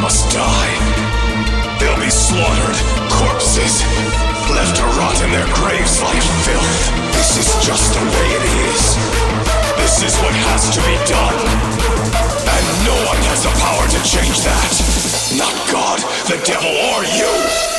must die. They'll be slaughtered, corpses, left to rot in their graves like filth. This is just the way it is. This is what has to be done. And no one has the power to change that. Not God, the devil, or you.